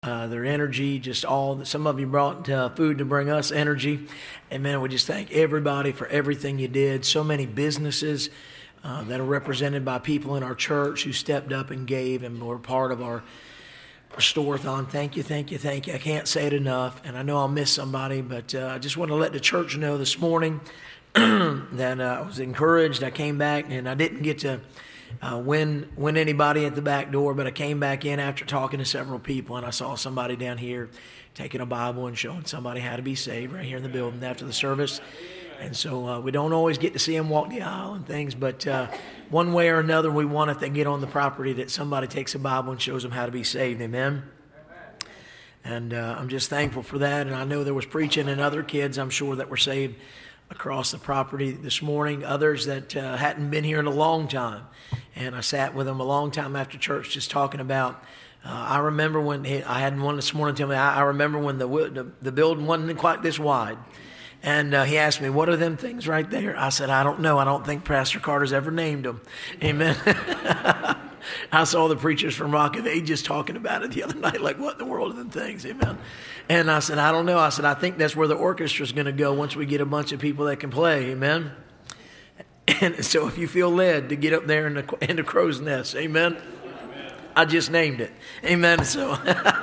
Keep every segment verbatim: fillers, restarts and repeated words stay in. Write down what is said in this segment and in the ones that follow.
Uh, their energy, just all that. Some of you brought uh, food to bring us energy. And man, we just thank everybody for everything you did. So many businesses uh, that are represented by people in our church who stepped up and gave and were part of our, our store-a-thon. Thank you, thank you, thank you. I can't say it enough, and I know I'll miss somebody, but uh, I just want to let the church know this morning that uh, I was encouraged. I came back, and I didn't get to Uh, win win anybody at the back door, but I came back in after talking to several people, and I saw somebody down here taking a Bible and showing somebody how to be saved right here in the building after the service. And so uh, we don't always get to see them walk the aisle and things, but uh, one way or another, we want, if they get on the property, that somebody takes a Bible and shows them how to be saved. Amen. And uh, I'm just thankful for that. And I know there was preaching and other kids, I'm sure, that were saved across the property this morning, others that uh, hadn't been here in a long time. And I sat with them a long time after church just talking about, uh, I remember when, he, I had one this morning tell me, I, I remember when the, the the building wasn't quite this wide. And uh, he asked me, what are them things right there? I said, I don't know. I don't think Pastor Carter's ever named them. Amen. I saw the preachers from Rock of Ages talking about it the other night, like, what in the world are them things? Amen. And I said, I don't know. I said, I think that's where the orchestra's going to go once we get a bunch of people that can play. Amen. And so if you feel led to get up there in the, in the crow's nest, amen, amen. I just named it. Amen. So,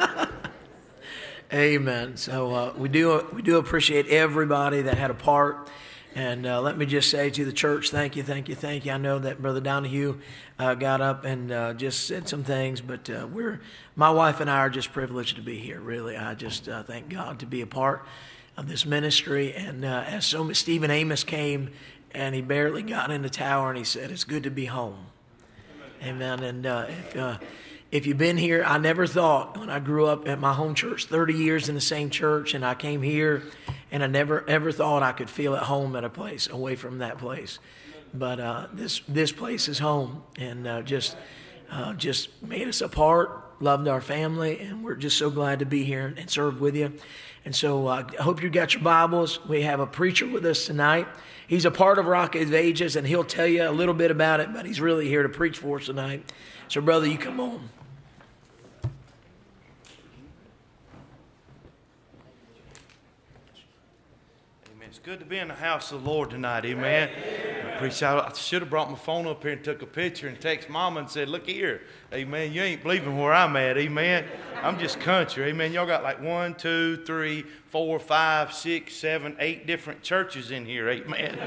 amen. So uh, we do we do appreciate everybody that had a part. And uh, let me just say to the church, thank you, thank you, thank you. I know that Brother Donahue uh, got up and uh, just said some things, but uh, we're my wife and I are just privileged to be here. Really, I just uh, thank God to be a part of this ministry. And uh, as so Stephen Amos came, and he barely got in the tower, and he said, it's good to be home. Amen. And uh, if, uh, if you've been here, I never thought, when I grew up at my home church, thirty years in the same church, and I came here, and I never ever thought I could feel at home at a place away from that place. But uh, this this place is home, and uh, just uh, just made us a part, loved our family, and we're just so glad to be here and serve with you. And so uh, I hope you got your Bibles. We have a preacher with us tonight. He's a part of Rock of Ages, and he'll tell you a little bit about it, but he's really here to preach for us tonight. So, brother, you come on. Amen. It's good to be in the house of the Lord tonight. Amen. I appreciate it. I should have brought my phone up here and took a picture and text Mama and said, look here. Amen. You ain't believing where I'm at. Amen. I'm just country. Amen. Y'all got like one, two, three, four, five, six, seven, eight different churches in here. Amen.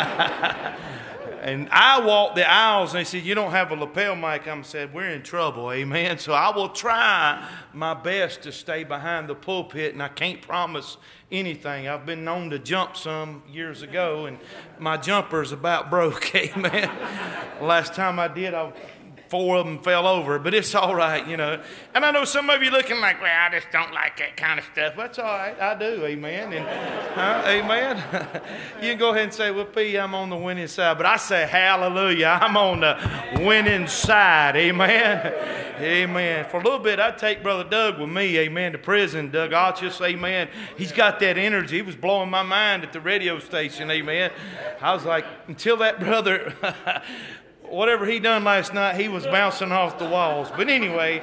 And I walked the aisles, and they said, you don't have a lapel mic. I said, we're in trouble. Amen. So I will try my best to stay behind the pulpit, and I can't promise anything. I've been known to jump some years ago, and my jumper's about broke. Amen. Last time I did, I four of them fell over, but it's all right, you know. And I know some of you looking like, well, I just don't like that kind of stuff. That's all right. I do, amen. And uh, amen. You can go ahead and say, well, P, I'm on the winning side. But I say, hallelujah, I'm on the winning side, amen. Amen. For a little bit, I'd take Brother Doug with me, amen, to prison. Doug Altschus, amen. He's got that energy. He was blowing my mind at the radio station, amen. I was like, until that brother... whatever he done last night, he was bouncing off the walls. But anyway,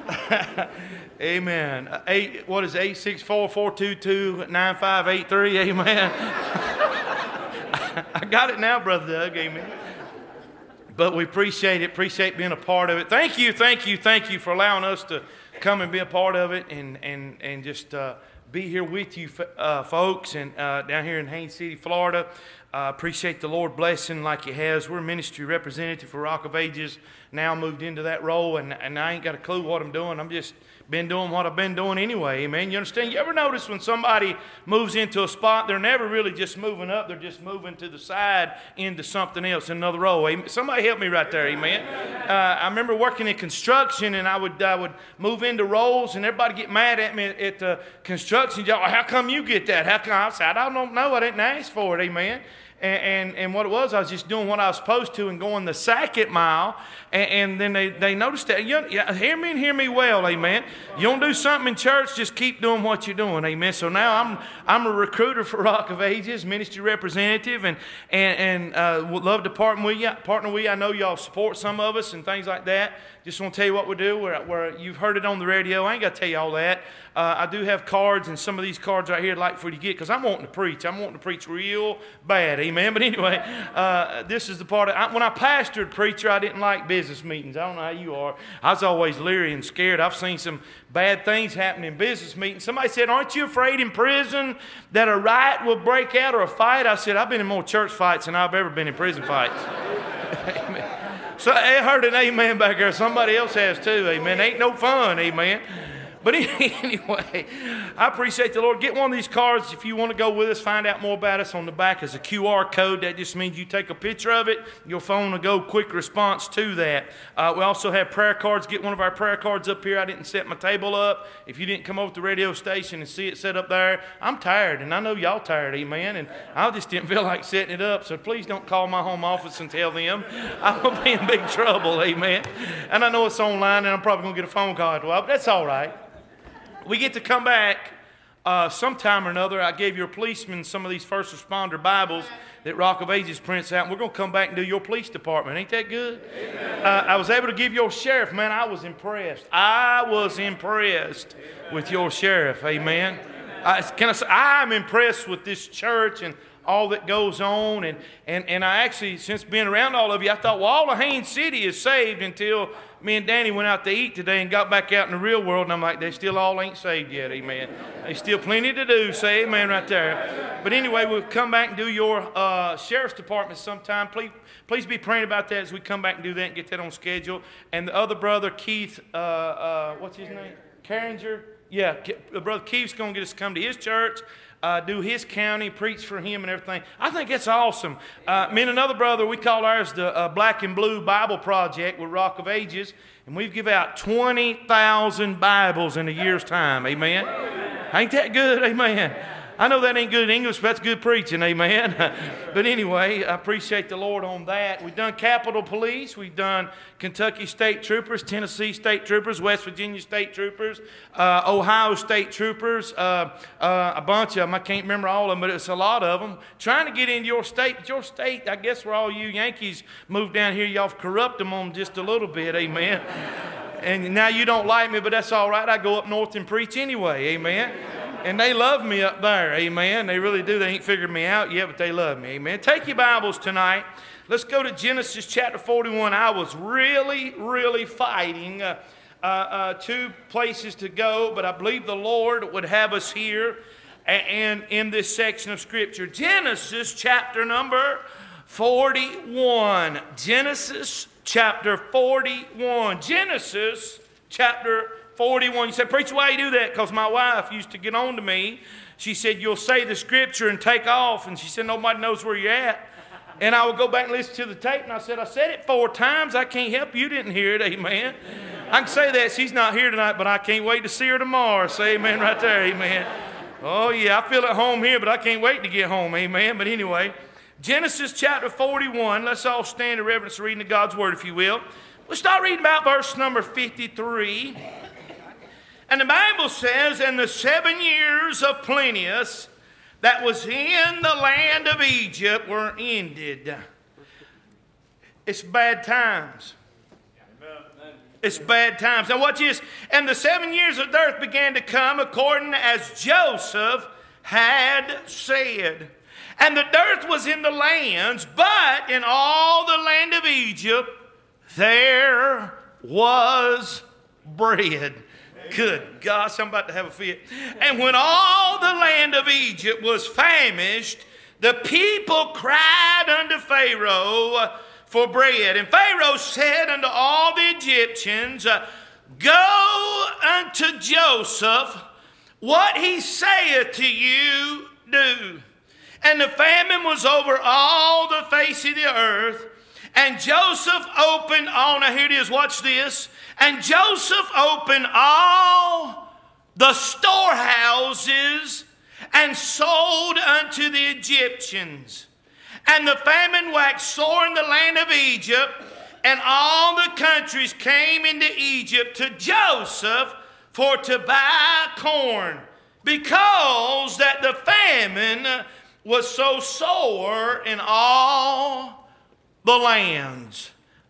amen. Eight, what is it, eight six four, four two two, nine five eight three, amen. I got it now, Brother Doug, amen. But we appreciate it, appreciate being a part of it. Thank you, thank you, thank you for allowing us to come and be a part of it and, and, and just uh, be here with you uh, folks and uh, down here in Haines City, Florida. I uh, appreciate the Lord blessing like He has. We're a ministry representative for Rock of Ages. Now moved into that role, and, and I ain't got a clue what I'm doing. I'm just been doing what I've been doing anyway, amen. You understand? You ever notice when somebody moves into a spot, they're never really just moving up. They're just moving to the side into something else, another role. Amen. Somebody help me right there, amen. Uh, I remember working in construction, and I would I would move into roles, and everybody get mad at me at, at the construction job. How come you get that? How come? I said, I don't know. I didn't ask for it, amen. And, and and what it was, I was just doing what I was supposed to and going the second mile. And, and then they, they noticed that. You, hear me and hear me well, amen. You don't do something in church, just keep doing what you're doing, amen. So now I'm I'm a recruiter for Rock of Ages, ministry representative, and and and uh, would love to partner with you. Partner with you. I know y'all support some of us and things like that. Just want to tell you what we do. We're, we're, you've heard it on the radio. I ain't got to tell you all that. Uh, I do have cards, and some of these cards right here I'd like for you to get because I'm wanting to preach. I'm wanting to preach real bad, amen? But anyway, uh, this is the part. Of, I, when I pastored preacher, I didn't like business meetings. I don't know how you are. I was always leery and scared. I've seen some bad things happen in business meetings. Somebody said, aren't you afraid in prison that a riot will break out or a fight? I said, I've been in more church fights than I've ever been in prison fights. Amen. So I heard an amen back there. Somebody else has too, amen. Ain't no fun, amen. But anyway, I appreciate the Lord. Get one of these cards if you want to go with us. Find out more about us. On the back is a Q R code. That just means you take a picture of it. Your phone will go quick response to that. Uh, we also have prayer cards. Get one of our prayer cards up here. I didn't set my table up. If you didn't come over to the radio station and see it set up there, I'm tired, and I know y'all tired, amen. And I just didn't feel like setting it up, so please don't call my home office and tell them. I'm going to be in big trouble, amen. And I know it's online, and I'm probably going to get a phone call, but that's all right. We get to come back uh, sometime or another. I gave your policemen some of these first responder Bibles that Rock of Ages prints out. And we're going to come back and do your police department. Ain't that good? Uh, I was able to give your sheriff. Man, I was impressed. I was impressed with your sheriff. Amen. I, can I say, I'm impressed with this church and all that goes on. And, and, and I actually, since being around all of you, I thought, well, all of Haines City is saved until me and Danny went out to eat today and got back out in the real world. And I'm like, they still all ain't saved yet, amen. There's still plenty to do, say amen right there. But anyway, we'll come back and do your uh, sheriff's department sometime. Please, please be praying about that as we come back and do that and get that on schedule. And the other brother, Keith, uh, uh, what's his name? Carringer? Yeah, Brother Keith's going to get us to come to his church. Uh, do his county, preach for him and everything. I think that's awesome. Uh, me and another brother, we call ours the uh, Black and Blue Bible Project with Rock of Ages, and we've given out twenty thousand Bibles in a year's time. Amen? Ain't that good? Amen. I know that ain't good in English, but that's good preaching, amen. But anyway, I appreciate the Lord on that. We've done Capitol Police. We've done Kentucky State Troopers, Tennessee State Troopers, West Virginia State Troopers, uh, Ohio State Troopers, uh, uh, a bunch of them. I can't remember all of them, but it's a lot of them. Trying to get into your state. But your state, I guess where all you Yankees moved down here, y'all have corrupted them on just a little bit, amen. And now you don't like me, but that's all right. I go up north and preach anyway, amen. And they love me up there, amen. They really do. They ain't figured me out yet, but they love me, amen. Take your Bibles tonight. Let's go to Genesis chapter forty-one. I was really, really fighting uh, uh, uh, two places to go, but I believe the Lord would have us here and in this section of Scripture. Genesis chapter number forty-one. Genesis chapter forty-one. Genesis chapter forty-one. You said, preacher, why you do that? Because my wife used to get on to me. She said, you'll say the Scripture and take off. And she said, nobody knows where you're at. And I would go back and listen to the tape. And I said, I said it four times. I can't help you didn't hear it. Amen. I can say that. She's not here tonight, but I can't wait to see her tomorrow. Say amen right there. Amen. Oh, yeah, I feel at home here, but I can't wait to get home. Amen. But anyway, Genesis chapter forty-one. Let's all stand in reverence reading of God's Word, if you will. We'll start reading about verse number fifty-three. And the Bible says, and the seven years of plenteous that was in the land of Egypt were ended. It's bad times. It's bad times. Now watch this. And the seven years of dearth began to come according as Joseph had said. And the dearth was in the lands, but in all the land of Egypt there was bread. Good gosh, I'm about to have a fit. And when all the land of Egypt was famished, the people cried unto Pharaoh for bread. And Pharaoh said unto all the Egyptians, go unto Joseph, what he saith to you, do. And the famine was over all the face of the earth. And Joseph opened all, now here it is, watch this. And Joseph opened all the storehouses and sold unto the Egyptians. And the famine waxed sore in the land of Egypt, and all the countries came into Egypt to Joseph for to buy corn, because that the famine was so sore in all the lands.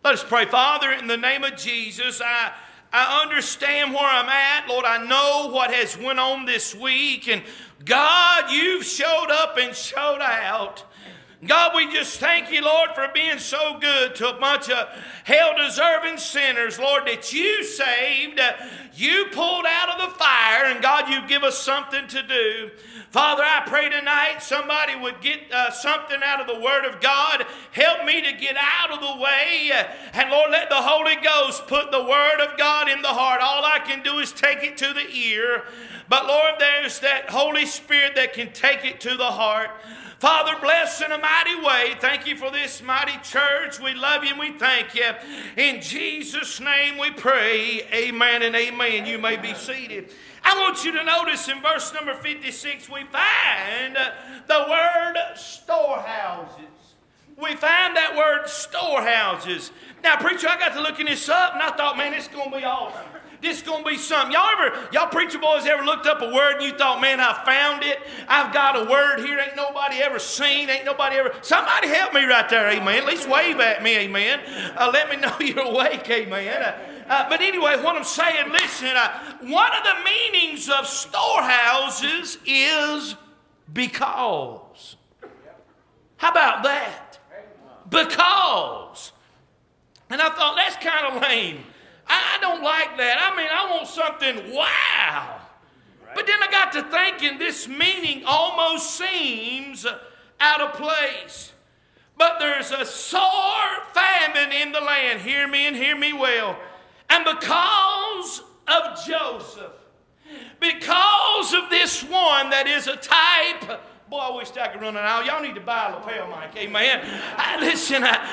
Let us pray. Father, in the name of Jesus, I, I understand where I'm at. Lord, I know what has went on this week. And God, you've showed up and showed out. God, we just thank you, Lord, for being so good to a bunch of hell-deserving sinners, Lord, that you saved, you pulled out of the fire, and God, you give us something to do. Father, I pray tonight somebody would get uh, something out of the Word of God. Help me to get out of the way. And Lord, let the Holy Ghost put the Word of God in the heart. All I can do is take it to the ear. But Lord, there's that Holy Spirit that can take it to the heart. Father, bless in a mighty way. Thank you for this mighty church. We love you and we thank you. In Jesus' name we pray. Amen and amen. You may be seated. I want you to notice in verse number fifty-six, we find the word storehouses. We find that word storehouses. Now, preacher, I got to looking this up and I thought, man, it's going to be awesome. This is going to be something. Y'all ever, y'all preacher boys ever looked up a word and you thought, man, I found it. I've got a word here ain't nobody ever seen. Ain't nobody ever. Somebody help me right there, amen. At least wave at me, amen. Uh, let me know you're awake, amen. Uh, uh, but anyway, what I'm saying, listen, uh, one of the meanings of storehouses is because. How about that? Because. And I thought, that's kind of lame. I don't like that. I mean, I want something wow. But then I got to thinking this meaning almost seems out of place. But there's a sore famine in the land. Hear me and hear me well. And because of Joseph, because of this one that is a type. Boy, I wish I could run an aisle. Y'all need to buy a lapel mic. Amen. I, listen, I,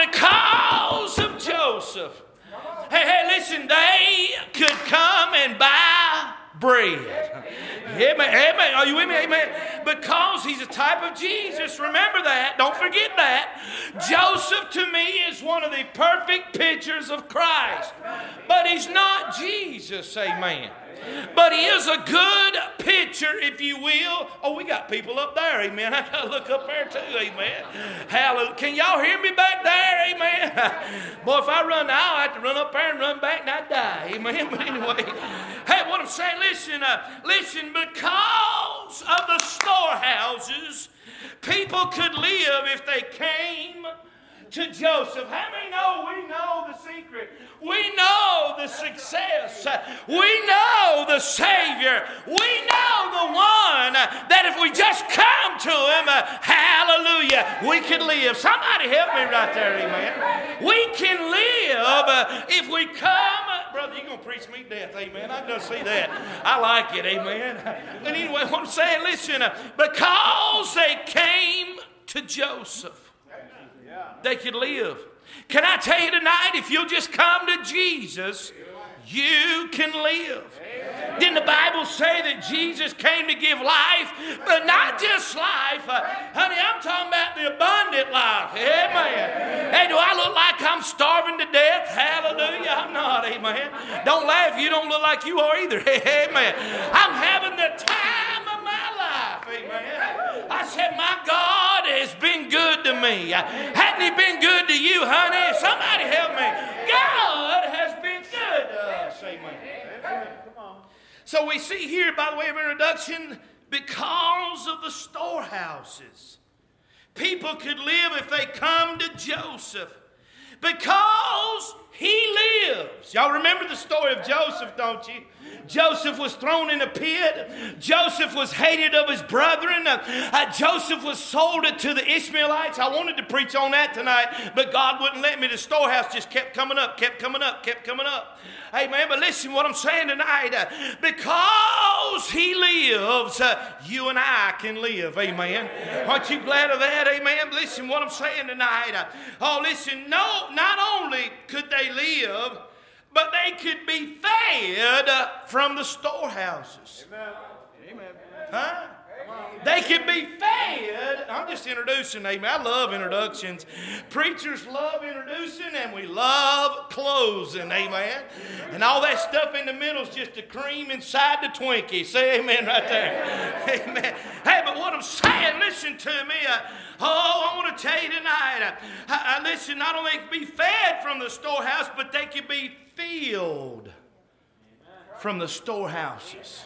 I, because of Joseph. Hey, hey, listen, they could come and buy bread. Amen, amen. Are you with me? Amen. Because he's a type of Jesus. Remember that. Don't forget that. Joseph to me is one of the perfect pictures of Christ. But he's not Jesus. Amen. But he is a good picture, if you will. Oh, we got people up there, amen. I got to look up there too, amen. Hallelujah. Can y'all hear me back there, amen? Boy, if I run now, I have to run up there and run back and I die, amen. But anyway, hey, what I'm saying, listen, uh, listen, because of the storehouses, people could live if they came to Joseph. How many know we know the secret? We know the success. We know the Savior. We know the one that if we just come to Him, uh, hallelujah, we can live. Somebody help me right there, amen. We can live uh, if we come. Uh, brother, you're going to preach me death, amen. I can see that. I like it, amen. But anyway, what I'm saying, listen, uh, because they came to Joseph, they could live. Can I tell you tonight, if you'll just come to Jesus, you can live. Didn't the Bible say that Jesus came to give life? But not just life. Uh, honey, I'm talking about the abundant life. Amen. Hey, do I look like I'm starving to death? Hallelujah. I'm not. Amen. Don't laugh. You don't look like you are either. Amen. I'm having the time of my life. Amen. I said, my God has been good to me. Hadn't He been good to you, honey? Somebody help me. God has been good to us. Amen. So we see here, by the way of introduction, because of the storehouses, people could live if they come to Joseph. Because he lives. Y'all remember the story of Joseph, don't you? Joseph was thrown in a pit. Joseph was hated of his brethren. Uh, uh, Joseph was sold to the Ishmaelites. I wanted to preach on that tonight, but God wouldn't let me. The storehouse just kept coming up, kept coming up, kept coming up. Amen. But listen what I'm saying tonight. Uh, because he lives, uh, you and I can live. Amen. Aren't you glad of that? Amen. Listen what I'm saying tonight. Uh, oh, listen. No, not only could they live, but they could be fed uh, from the storehouses. Amen. Amen. Huh? They can be fed. I'm just introducing, amen. I love introductions. Preachers love introducing, and we love closing, amen. And all that stuff in the middle is just the cream inside the Twinkie. Say amen right there. Amen. Hey, but what I'm saying, listen to me. Uh, oh, I want to tell you tonight. Uh, I, I, listen, not only can be fed from the storehouse, but they can be filled from the storehouses.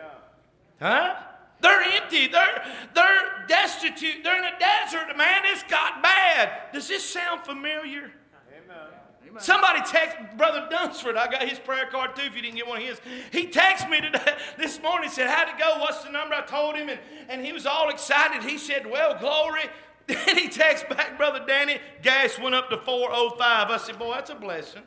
Huh? They're empty. They're, they're destitute. They're in a desert. Man, it's got bad. Does this sound familiar? Amen. Somebody text Brother Dunsford. I got his prayer card too if you didn't get one of his. He texted me today, this morning, said, how'd it go? What's the number? I told him, and, and he was all excited. He said, well, glory. Then he texted back, Brother Danny, gas went up to four oh five. I said, boy, that's a blessing.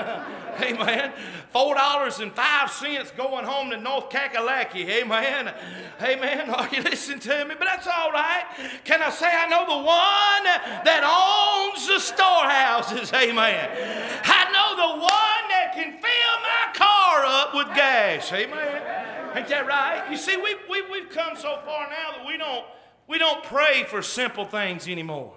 Amen. four dollars and five cents going home to North Kakalaki. Amen. Amen. Are you listening to me? But that's all right. Can I say I know the one that owns the storehouses? Amen. I know the one that can fill my car up with gas. Amen. Ain't that right? You see, we, we, we've come so far now that we don't, we don't pray for simple things anymore.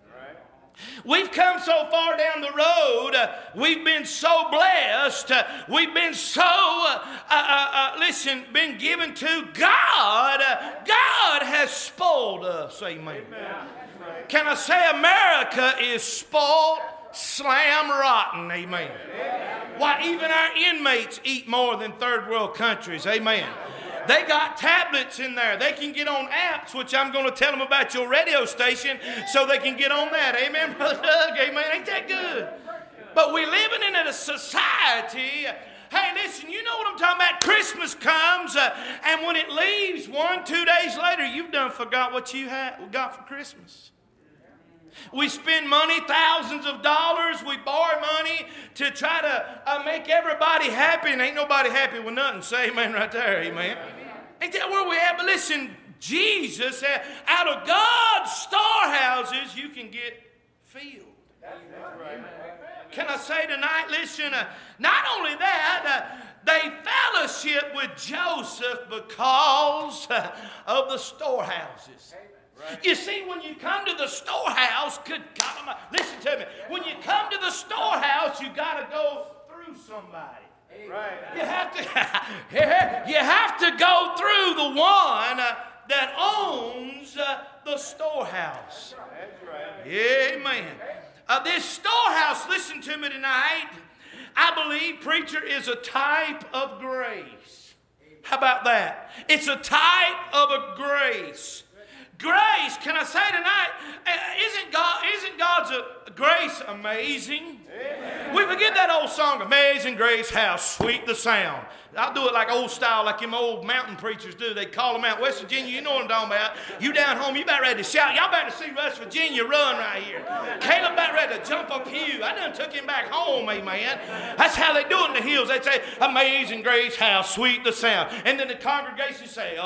We've come so far down the road. Uh, we've been so blessed. Uh, we've been so, uh, uh, uh, listen, been given to God. Uh, God has spoiled us. Amen. Amen. Can I say America is spoiled, slam rotten? Amen. Amen. Why, even our inmates eat more than third world countries. Amen. They got tablets in there. They can get on apps, which I'm going to tell them about your radio station so they can get on that. Amen, Brother Doug? Amen. Ain't that good? But we're living in a society. Hey, listen, you know what I'm talking about? Christmas comes, uh, and when it leaves, one, two days later, you've done forgot what you had, got for Christmas. We spend money, thousands of dollars. We borrow money to try to uh, make everybody happy, and ain't nobody happy with nothing. Say amen right there, amen. Ain't that where we at? But listen, Jesus said, out of God's storehouses, you can get filled. Can I say tonight, listen, uh, not only that, uh, they fellowship with Joseph because uh, of the storehouses. Right. You see, when you come to the storehouse, good God, listen to me. When you come to the storehouse, you got to go through somebody. Right. You have to. You have to go through the one uh, that owns uh, the storehouse. That's right. Amen. Uh, this storehouse, listen to me tonight. I believe, preacher, is a type of grace. How about that? It's a type of a grace. Grace, can I say tonight, isn't God, isn't God's a, grace amazing? Amen. We forget that old song, Amazing Grace, how sweet the sound. I'll do it like old style, like them old mountain preachers do. They call them out. West Virginia, you know what I'm talking about. You down home, you about ready to shout. Y'all better see West Virginia run right here. Caleb about ready to jump up pew. I done took him back home, amen. That's how they do it in the hills. They say, Amazing Grace, how sweet the sound. And then the congregation say,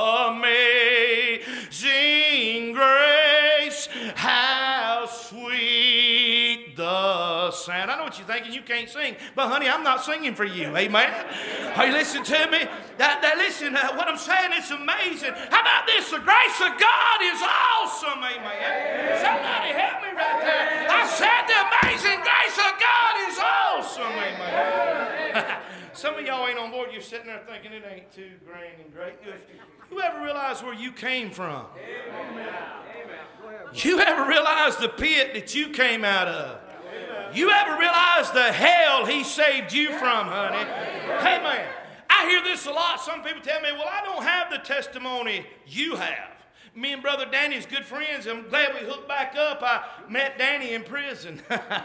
Amazing Grace, how sweet the sound. I know what you're thinking. You can't sing. But honey, I'm not singing for you, amen. Are you listening to me? That, that listen, uh, what I'm saying is amazing. How about this? The grace of God is awesome, amen. Somebody help me right there. I said the amazing grace of God is awesome, amen. Some of y'all ain't on board. You're sitting there thinking it ain't too grand and great. You ever realize where you came from? You ever realize the pit that you came out of? You ever realize the hell he saved you from, honey? Hey, man, I hear this a lot. Some people tell me, well, I don't have the testimony you have. Me and Brother Danny is good friends. I'm glad we hooked back up. I met Danny in prison.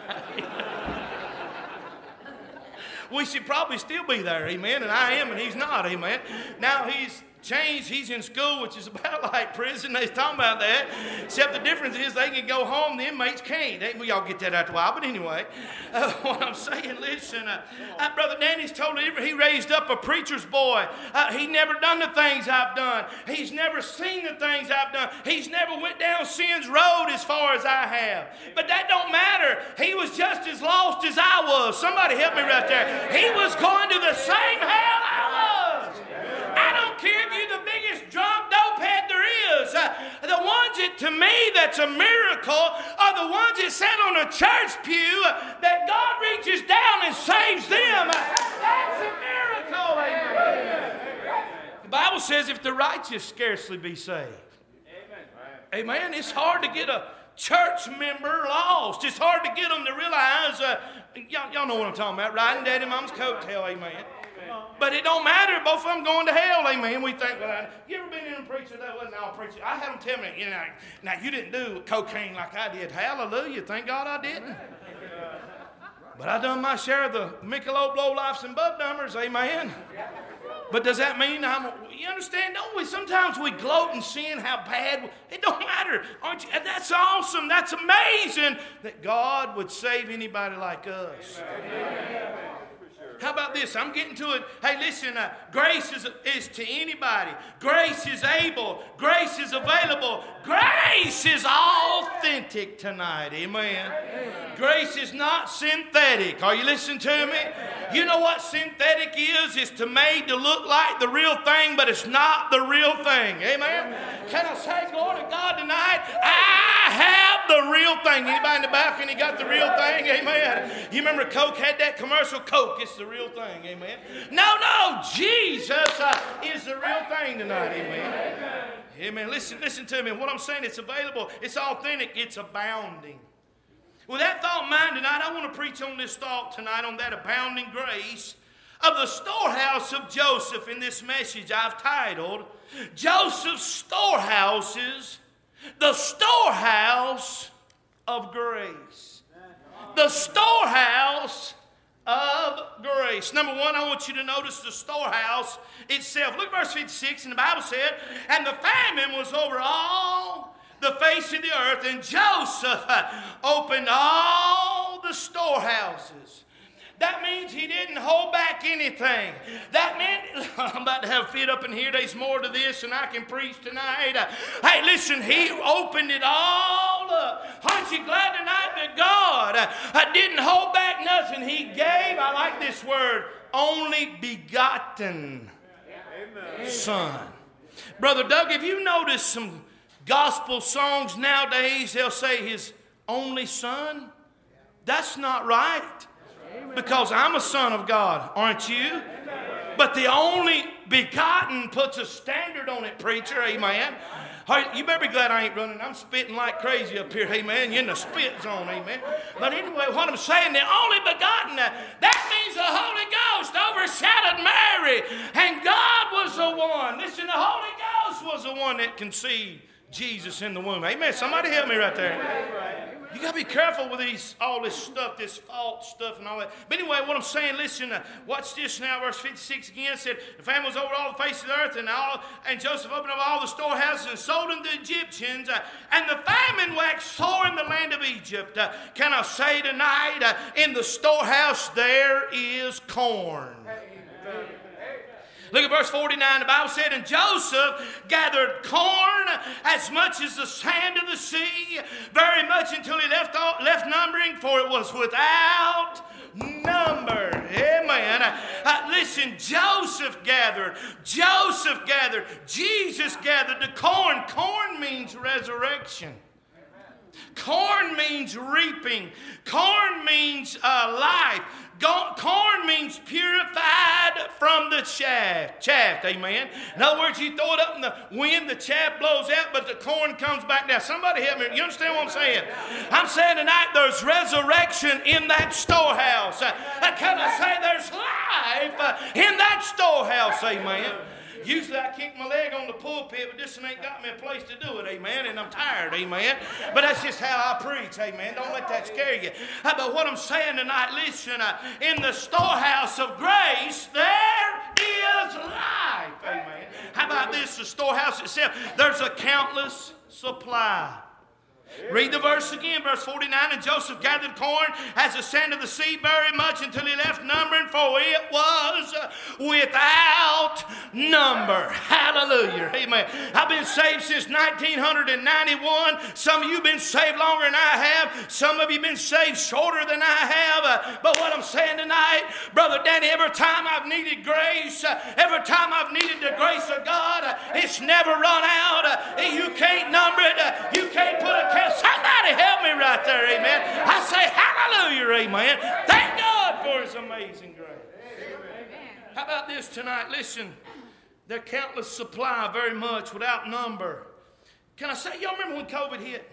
We should probably still be there, amen, and I am, and he's not, amen. Now he's changed. He's in school, which is about like prison. They're talking about that. Except the difference is they can go home, the inmates can't. They, we all get that after a while. But anyway, uh, what I'm saying, listen, uh, uh, Brother Danny's told me he raised up a preacher's boy. Uh, he never done the things I've done. He's never seen the things I've done. He's never went down sin's road as far as I have. But that don't matter. He was just as lost as I was. Somebody help me right there. He was going to the same hell I was. I don't care if you're the biggest drunk dopehead there Uh, the ones that, to me, that's a miracle are the ones that sat on a church pew uh, that God reaches down and saves them. Uh, that's a miracle. Amen. The Bible says if the righteous scarcely be saved. Amen. Amen. It's hard to get a church member lost. It's hard to get them to realize, uh, y'all, y'all know what I'm talking about, riding daddy and mom's coattail, amen. Amen. But it don't matter, both of them going to hell, amen. We think, well, I, you ever been in a preacher that wasn't all preacher? I had them tell me, you know, now you didn't do cocaine like I did. Hallelujah, thank God I didn't. But I done my share of the Michelob Lowlifes and Bud Numbers, amen. But does that mean I'm, you understand, don't we? Sometimes we gloat in sin, how bad, it don't matter. Aren't you? That's awesome, that's amazing that God would save anybody like us. Amen. How about this? I'm getting to it. Hey, listen, uh, grace is, is to anybody. Grace is able. Grace is available. Grace is authentic tonight. Amen. Amen. Grace is not synthetic. Are you listening to me? You know what synthetic is? It's to made to look like the real thing, but it's not the real thing. Amen. Amen. Can I say, glory to God tonight? I have the real thing. Anybody in the balcony got the real thing? Amen. You remember Coke had that commercial? Coke, it's the real thing. Amen. No, no, Jesus uh, is the real thing tonight. Amen. Amen. Listen, listen to me. What I'm saying, it's available. It's authentic. It's abounding. With that thought in mind tonight, I want to preach on this thought tonight on that abounding grace of the storehouse of Joseph. In this message I've titled, Joseph's Storehouses, the Storehouse of Grace. The Storehouse of Grace. Number one, I want you to notice the storehouse itself. Look at verse fifty-six, and the Bible said, and the famine was over all the face of the earth, and Joseph opened all the storehouses. That means he didn't hold back anything. That meant, I'm about to have a fit up in here. There's more to this than I can preach tonight. Uh, hey, listen, he opened it all up. Aren't you glad tonight that God uh, didn't hold back nothing? He gave, I like this word, only begotten Amen. Son. Brother Doug, have you noticed some gospel songs nowadays, they'll say his only son? That's not right. Because I'm a son of God, aren't you? But the only begotten puts a standard on it, preacher, amen. You better be glad I ain't running. I'm spitting like crazy up here, amen. You're in the spit zone, amen. But anyway, what I'm saying, the only begotten, that means the Holy Ghost overshadowed Mary. And God was the one. Listen, the Holy Ghost was the one that conceived Jesus in the womb. Amen. Somebody help me right there. You got to be careful with these, all this stuff, this false stuff and all that. But anyway, what I'm saying, listen, uh, watch this now. Verse fifty-six again said, the famine was over all the face of the earth, and all, and Joseph opened up all the storehouses and sold them to Egyptians. Uh, and the famine waxed sore in the land of Egypt. Uh, can I say tonight, uh, in the storehouse there is corn. Amen. Look at verse forty-nine. The Bible said, and Joseph gathered corn as much as the sand of the sea, very much until he left, all, left numbering, for it was without number. Amen. Uh, uh, listen, Joseph gathered. Joseph gathered. Jesus gathered the corn. Corn means resurrection. Corn means reaping. Corn means uh, life. Corn means purified from the chaff. Chaff, amen. In other words, you throw it up in the wind, the chaff blows out, but the corn comes back down. Somebody help me. You understand what I'm saying? I'm saying tonight there's resurrection in that storehouse. Uh, can I say there's life uh, in that storehouse, amen. Usually I kick my leg on the pulpit, but this one ain't got me a place to do it, amen, and I'm tired, amen. But that's just how I preach, amen. Don't let that scare you. Uh, but what I'm saying tonight, listen, uh, in the storehouse of grace, there is life, amen. How about this, the storehouse itself? There's a countless supply. Read the verse again, verse forty-nine. And Joseph gathered corn as the sand of the sea, very much until he left numbering, for it was without number. Hallelujah. Amen. I've been saved since nineteen ninety-one. Some of you have been saved longer than I have. Some of you have been saved shorter than I have. Uh, but what I'm saying tonight, Brother Danny, every time I've needed grace, uh, every time I've needed the grace of God, uh, It's never run out. Uh, you can't number it. Uh, you can't put a count. Somebody help me right there, amen. I say hallelujah, amen. Thank God for His amazing grace. How about this tonight? Listen, their countless supply very much without number. Can I say, y'all remember when COVID hit?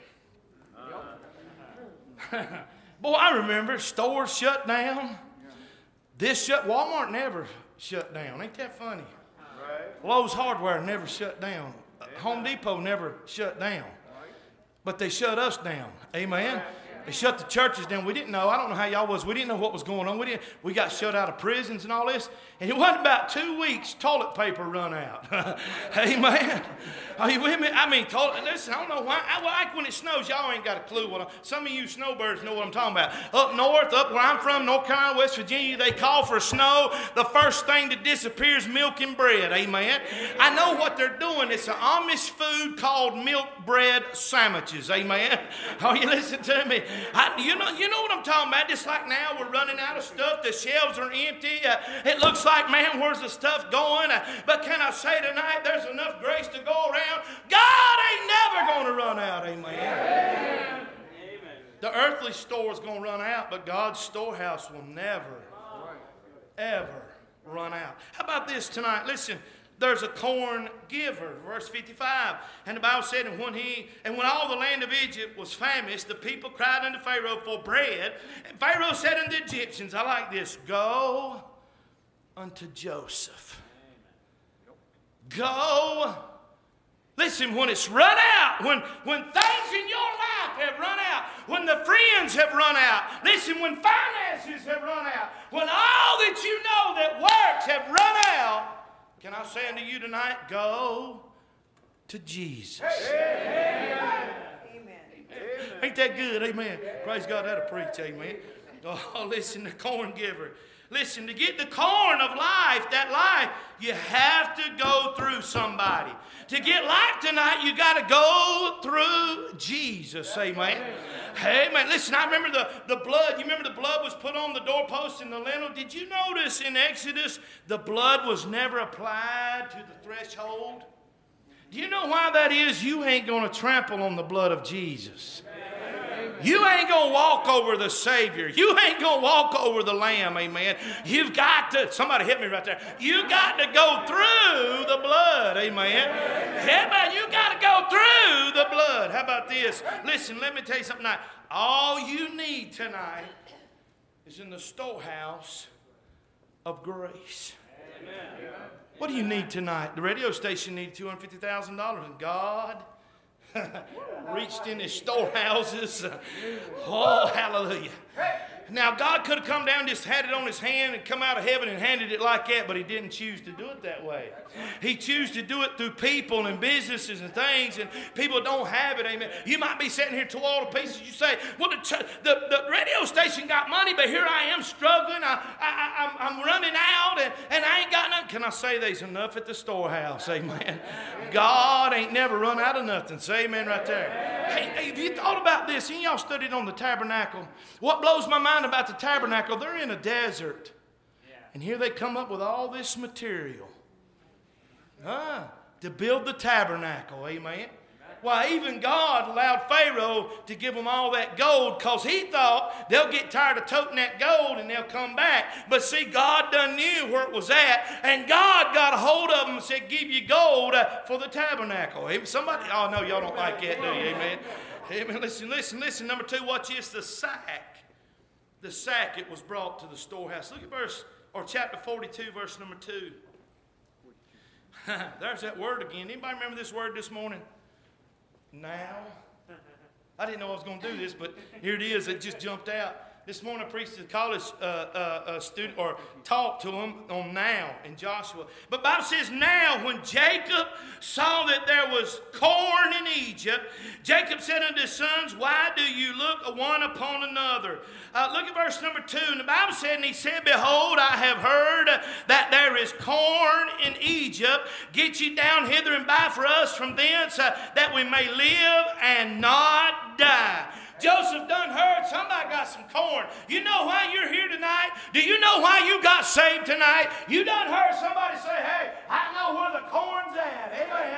Boy, I remember stores shut down. This shut, Walmart never shut down. Ain't that funny? Right. Lowe's Hardware never shut down. Amen. Home Depot never shut down. But they shut us down. Amen. They shut the churches down. We didn't know. I don't know how y'all was. We didn't know what was going on. We didn't. We got shut out of prisons and all this. And it wasn't about two weeks. Toilet paper run out. Amen. Are you with me? I mean, toilet. Listen, I don't know why. I like when it snows. Y'all ain't got a clue what. I'm, some of you snowbirds know what I'm talking about. Up north, up where I'm from, North Carolina, West Virginia, they call for snow. The first thing that disappears, milk and bread. Amen. I know what they're doing. It's an Amish food called milk bread sandwiches. Amen. Are you listening to me? I, you know, you know what I'm talking about. Just like now, we're running out of stuff. The shelves are empty. Uh, it looks like, man, where's the stuff going? Uh, but can I say tonight, there's enough grace to go around. God ain't never going to run out. Amen. Amen. The earthly store is going to run out, but God's storehouse will never, ever run out. How about this tonight? Listen. There's a corn giver, verse fifty-five. And the Bible said, and when he and when all the land of Egypt was famished, the people cried unto Pharaoh for bread. And Pharaoh said unto the Egyptians, I like this, go unto Joseph. Go. Listen, when it's run out, when, when things in your life have run out, when the friends have run out, listen, when finances have run out, when all that you know that works have run out, can I say unto you tonight, go to Jesus. Amen. Amen. Ain't that good? Amen. Praise God, that'll preach. Amen. Oh, listen, the corn giver. Listen, to get the corn of life, that life, you have to go through somebody. To get life tonight, you got to go through Jesus. Amen. Amen. Listen, I remember the, the blood. You remember the blood was put on the doorpost and the lintel? Did you notice in Exodus the blood was never applied to the threshold? Do you know why that is? You ain't going to trample on the blood of Jesus. You ain't going to walk over the Savior. You ain't going to walk over the Lamb, amen. You've got to, somebody hit me right there. You got to go through the blood, amen. Amen. You got to go through the blood. How about this? Listen, let me tell you something tonight. All you need tonight is in the storehouse of grace. Amen. What do you need tonight? The radio station needs two hundred fifty thousand dollars, and God reached in his storehouses. Oh, hallelujah. Now, God could have come down and just had it on his hand and come out of heaven and handed it like that, but he didn't choose to do it that way. He chose to do it through people and businesses and things, and people don't have it, amen. You might be sitting here to all the pieces. You say, well, the, ch- the, the radio station got money, but here I am struggling. I, I, I, I'm running out, and, and I ain't got nothing. Can I say there's enough at the storehouse, amen? God ain't never run out of nothing. Say amen right there. Hey, hey, have you thought about this? And y'all studied on the tabernacle. What blows my mind about the tabernacle, they're in a desert. And here they come up with all this material ah, to build the tabernacle. Amen. Why, even God allowed Pharaoh to give them all that gold because he thought they'll get tired of toting that gold and they'll come back. But see, God done knew where it was at, and God got a hold of them and said, give you gold uh, for the tabernacle. Somebody, oh no, y'all don't like that, do you? Amen. Amen. Listen, listen, listen. Number two, watch this, the sack. The sack, it was brought to the storehouse. Look at verse, or chapter forty-two, verse number two. There's that word again. Anybody remember this word this morning? Now. I didn't know I was going to do this, but here it is. It just jumped out. This morning I preached to the college uh, uh, uh, student, or taught to them on now in Joshua. But the Bible says, now when Jacob saw that there was corn in Egypt, Jacob said unto his sons, why do you look one upon another? Uh, look at verse number two. And the Bible said, and he said, behold, I have heard that there is corn in Egypt. Get ye down hither and buy for us from thence, uh, that we may live and not die. Joseph done heard somebody got some corn. You know why you're here tonight? Do you know why you got saved tonight? You done heard somebody say, hey, I know where the corn's at. Amen.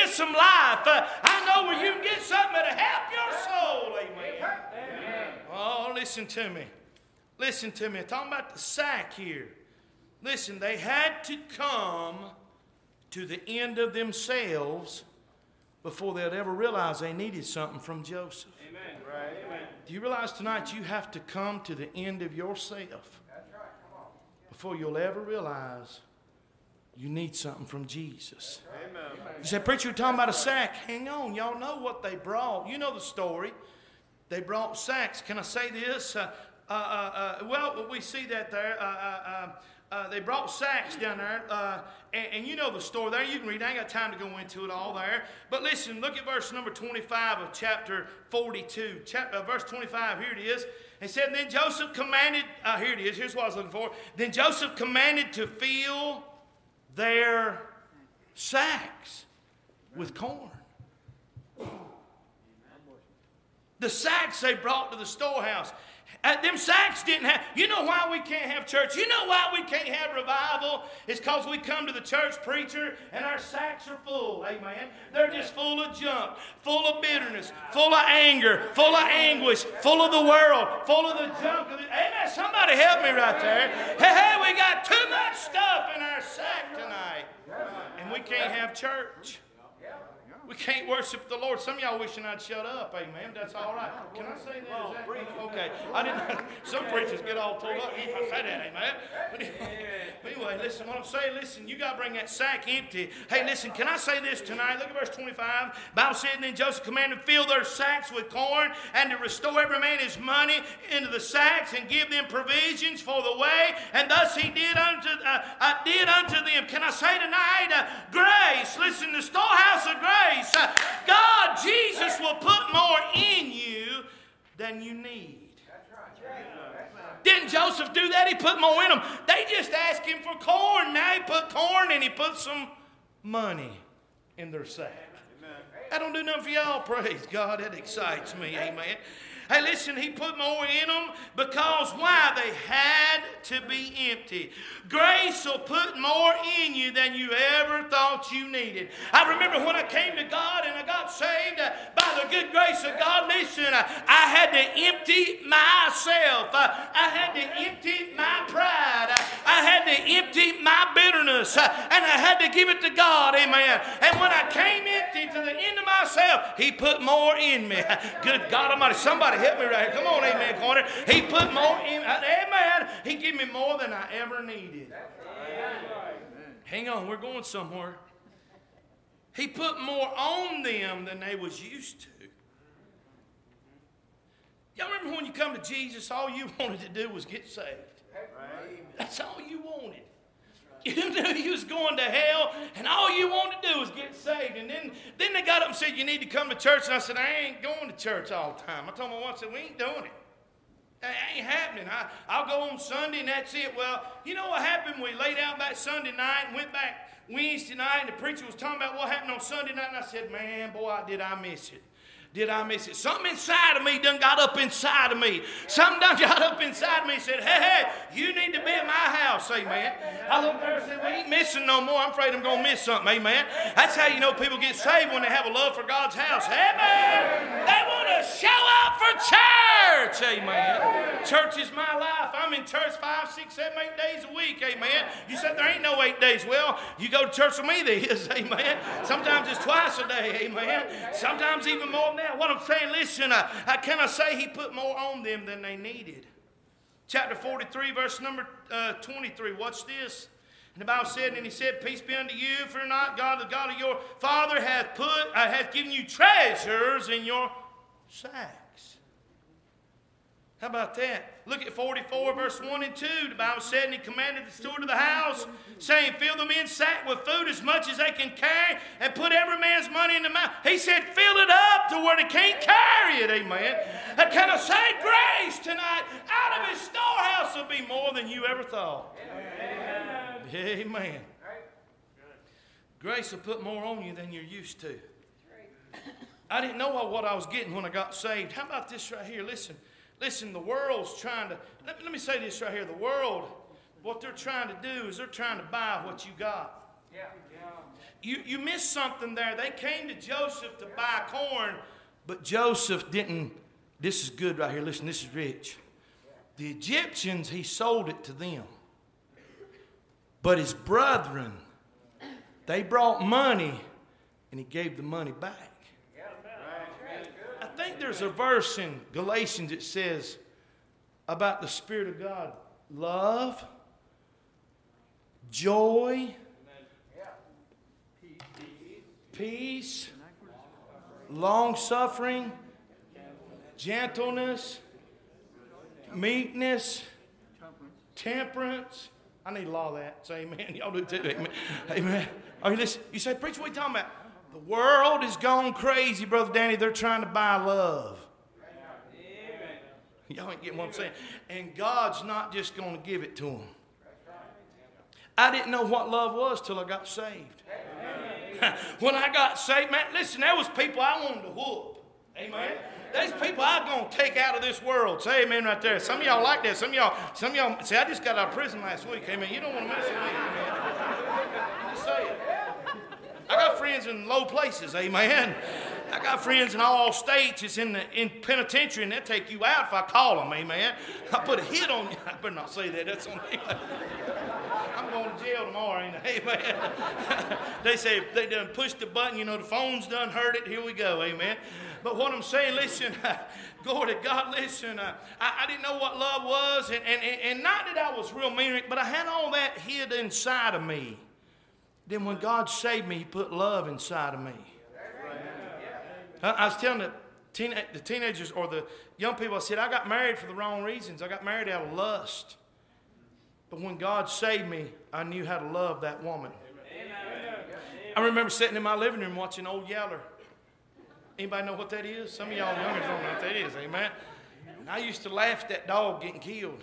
get some life. Uh, I know where you can get something that'll help your soul. Amen. Amen. Oh, listen to me. Listen to me. I'm talking about the sack here. Listen, they had to come to the end of themselves before they'd ever realize they needed something from Joseph. Amen. Right. Amen. Do you realize tonight you have to come to the end of yourself before you'll ever realize you need something from Jesus? Amen. You say, preacher, you're talking about a sack. Hang on. Y'all know what they brought. You know the story. They brought sacks. Can I say this? Uh, uh, uh, uh, well, we see that there. Uh, uh, uh, Uh, they brought sacks down there, uh, and, and you know the story there. You can read. I ain't got time to go into it all there. But listen, look at verse number twenty-five of chapter forty-two. Chapter, uh, verse twenty-five, here it is. It said, then Joseph commanded, uh, here it is, here's what I was looking for. Then Joseph commanded to fill their sacks with corn. The sacks they brought to the storehouse. Uh, them sacks didn't have, you know why we can't have church? You know why we can't have revival? It's because we come to the church preacher and our sacks are full, amen? They're just full of junk, full of bitterness, full of anger, full of anguish, full of the world, full of the junk. Of the, amen, somebody help me right there. Hey, hey, we got too much stuff in our sack tonight. And we can't have church. We can't worship the Lord. Some of y'all wishing I'd shut up. Amen. That's all right. Can I say that? Is that okay? I didn't. Some preachers get all pulled up. If I say that, amen. But anyway, listen. What I'm saying, listen. You got to bring that sack empty. Hey, listen. Can I say this tonight? Look at verse twenty-five. Bible said, then Joseph commanded to fill their sacks with corn and to restore every man his money into the sacks and give them provisions for the way. And thus he did unto uh, uh, did unto them. Can I say tonight? Uh, grace. Listen. The storehouse of grace. God, Jesus will put more in you than you need. Didn't Joseph do that? He put more in them. They just asked him for corn. Now he put corn and he put some money in their sack. That don't do nothing for y'all. Praise God. That excites me. Amen. Hey, listen, he put more in them because why? They had to be empty. Grace will put more in you than you ever thought you needed. I remember when I came to God and I got saved uh, by the good grace of God. Listen, uh, I had to empty myself. Uh, I had to empty my pride. Uh, I had to empty my bitterness. Uh, and I had to give it to God. Amen. And when I came empty to the end of myself, he put more in me. Good God Almighty. Somebody help me right here. Come on, amen, corner. He put more in, amen. He gave me more than I ever needed. Hang on, we're going somewhere. He put more on them than they was used to. Y'all remember when you come to Jesus, all you wanted to do was get saved. That's all you wanted. You knew you was going to hell, and all you wanted to do was get saved. And then, then they got up and said, you need to come to church. And I said, I ain't going to church all the time. I told my wife, I said, we ain't doing it. It ain't happening. I, I'll go on Sunday, and that's it. Well, you know what happened? We laid out that Sunday night and went back Wednesday night, and the preacher was talking about what happened on Sunday night. And I said, man, boy, did I miss it. Did I miss it? Something inside of me done got up inside of me. Something done got up inside of me and said, hey, hey, you need to be at my house, amen. I looked there and said, we ain't missing no more. I'm afraid I'm going to miss something, amen. That's how you know people get saved, when they have a love for God's house. Amen. They want to show up for church, amen. Church is my life. I'm in church five, six, seven, eight days a week, amen. You said there ain't no eight days. Well, you go to church with me, there is, amen. Sometimes it's twice a day, amen. Sometimes even more than that. What I'm saying, listen, uh, uh, can I say he put more on them than they needed? Chapter forty-three, verse number uh, twenty-three. Watch this. And the Bible said, and he said, peace be unto you, fear not, God, the God of your father hath put, uh, hath given you treasures in your sacks. How about that? Look at forty-four, verse one and two. The Bible said, and he commanded the steward of the house, saying, fill the men's sack with food as much as they can carry, and put every man's money in the mouth. He said, fill it up to where they can't carry it, amen. And can I say, grace tonight, out of his storehouse will be more than you ever thought. Amen. Amen. Grace will put more on you than you're used to. I didn't know what I was getting when I got saved. How about this right here? Listen. Listen, the world's trying to, let me, let me say this right here. The world, what they're trying to do is they're trying to buy what you got. Yeah. You, you missed something there. They came to Joseph to buy corn, but Joseph didn't. This is good right here. Listen, this is rich. The Egyptians, he sold it to them. But his brethren, they brought money, and he gave the money back. I think there's a verse in Galatians that says about the Spirit of God. Love, joy, peace, long-suffering, gentleness, meekness, temperance. I need a lot of that. Say amen. Y'all do too. Amen. Amen. Oh, you listen. You say, preacher, what are you talking about? The world has gone crazy, Brother Danny. They're trying to buy love. Amen. Y'all ain't getting what I'm saying. And God's not just going to give it to them. I didn't know what love was till I got saved. When I got saved, man, listen, there was people I wanted to whoop. Amen. There's people I'm going to take out of this world. Say amen right there. Some of y'all like that. Some of y'all, some of y'all say, I just got out of prison last week. Amen. You don't want to mess with me. Amen. I'm just saying. I got friends in low places. Amen. I got friends in all states. It's in the in penitentiary, and they'll take you out if I call them. Amen. I put a hit on you. I better not say that. That's on me. I'm going to jail tomorrow, ain't I? Amen. They say they done pushed the button. You know, the phone's done heard it. Here we go. Amen. But what I'm saying, listen, glory to God, listen, uh, I, I didn't know what love was, and, and, and not that I was real mean, but I had all that hid inside of me. Then when God saved me, he put love inside of me. I, I was telling the, teen, the teenagers or the young people, I said, I got married for the wrong reasons. I got married out of lust. But when God saved me, I knew how to love that woman. I remember sitting in my living room watching Old Yeller. Anybody know what that is? Some of y'all younger don't know what that is, amen? And I used to laugh at that dog getting killed.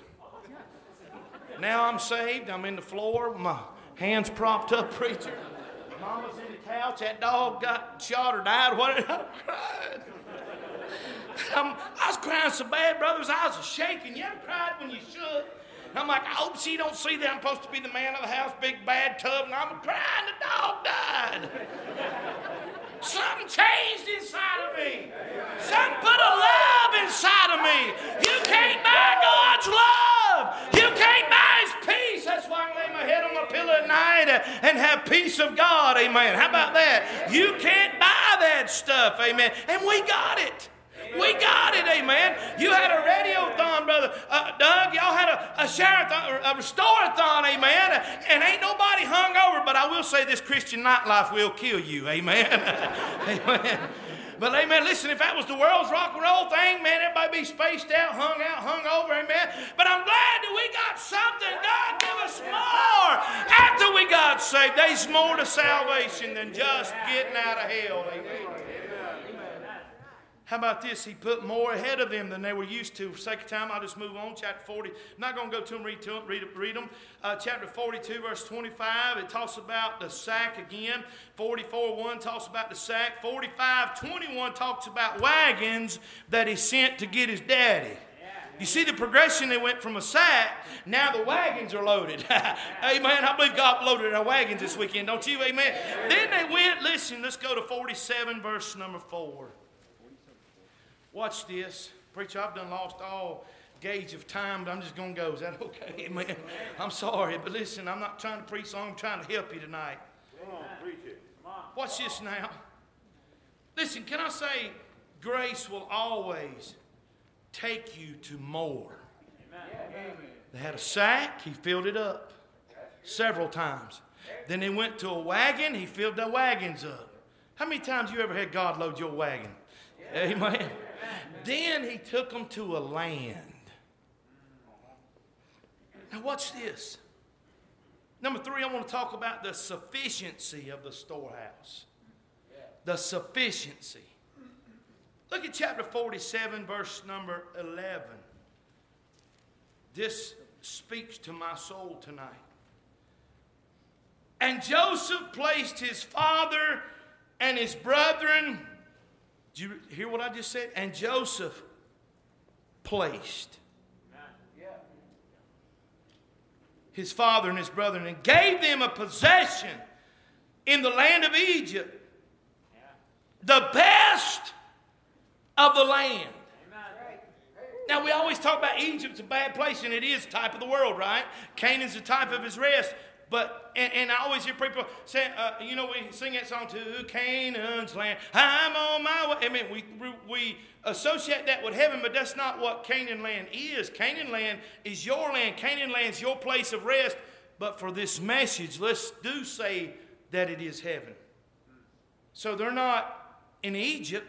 Now I'm saved. I'm in the floor. My hands propped up, preacher. Mama's in the couch. That dog got shot or died. What did I cried? I'm, I was crying so bad, brothers. I was shaking. You ever cried when you should? And I'm like, I hope she don't see that I'm supposed to be the man of the house, big bad tub, and I'm crying. The dog died. Something changed inside of me. Something put a love inside of me. You can't buy God's love. You can't buy his peace. That's why I lay my head on my pillow at night and have peace of God. Amen. How about that? You can't buy that stuff. Amen. And we got it. We got it, amen. You had a radiothon, brother uh, Doug. Y'all had a, a share-a-thon, a restore-a-thon, amen. And ain't nobody hung over, but I will say this Christian nightlife will kill you, amen. Amen. But, amen, listen, if that was the world's rock and roll thing, man, everybody be spaced out, hung out, hung over, amen. But I'm glad that we got something. God give us more. After we got saved, there's more to salvation than just getting out of hell, amen. How about this? He put more ahead of them than they were used to. For sake of time, I'll just move on. Chapter forty. I'm not going to go to them, read, to them, read, read them. Uh, chapter forty-two, verse twenty-five, it talks about the sack again. forty-four, one talks about the sack. forty-five, twenty-one talks about wagons that he sent to get his daddy. You see the progression. They went from a sack, now the wagons are loaded. Amen. I believe God loaded our wagons this weekend, don't you? Amen. Then they went, listen, let's go to forty-seven, verse number four. Watch this. Preacher, I've done lost all gauge of time, but I'm just going to go. Is that okay? Amen. I'm sorry, but listen, I'm not trying to preach long. I'm trying to help you tonight. Come on, preach it. Come on. Watch this now. Listen, can I say grace will always take you to more. Amen. They had a sack. He filled it up several times. Then they went to a wagon. He filled the wagons up. How many times you ever had God load your wagon? Amen. Then he took them to a land. Now watch this. Number three, I want to talk about the sufficiency of the storehouse. The sufficiency. Look at chapter forty-seven, verse number eleven. This speaks to my soul tonight. And Joseph placed his father and his brethren. Did you hear what I just said? And Joseph placed his father and his brethren and gave them a possession in the land of Egypt, the best of the land. Now, we always talk about Egypt's a bad place, and it is a type of the world, right? Canaan's a type of his rest. But, and, and I always hear people say, uh, you know, we sing that song, to Canaan's land, I'm on my way. I mean, we, we associate that with heaven, but that's not what Canaan land is. Canaan land is your land. Canaan land is your place of rest. But for this message, let's do say that it is heaven. So they're not in Egypt,